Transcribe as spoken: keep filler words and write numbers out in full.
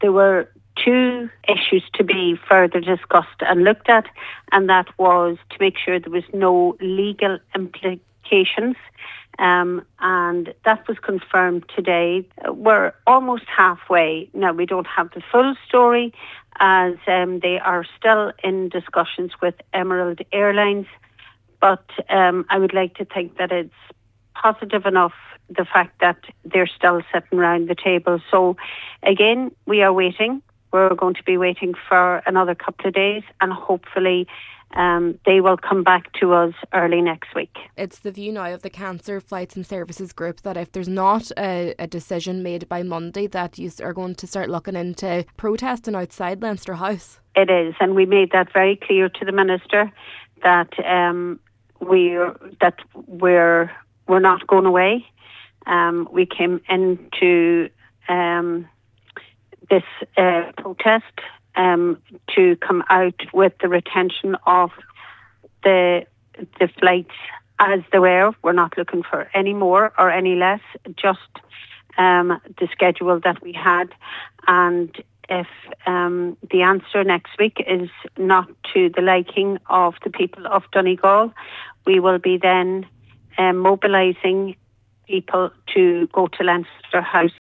there were two issues to be further discussed and looked at, and that was to make sure there was no legal implications. Um, and that was confirmed today. We're almost halfway. Now, we don't have the full story, as um, they are still in discussions with Emerald Airlines, but um, I would like to think that it's positive enough, the fact that they're still sitting around the table. So again, we are waiting. We're going to be waiting for another couple of days, and hopefully um, they will come back to us early next week. It's the view now of the Cancer Flights and Services Group that if there's not a, a decision made by Monday, that you are going to start looking into protesting outside Leinster House. It is, and we made that very clear to the Minister that um, we're that we're we're not going away. Um, we came into um, this uh, protest um, to come out with the retention of the the flights as they were. We're not looking for any more or any less, just um, the schedule that we had. And if um, the answer next week is not to the liking of the people of Donegal, we will be then um, mobilising people to go to Leinster House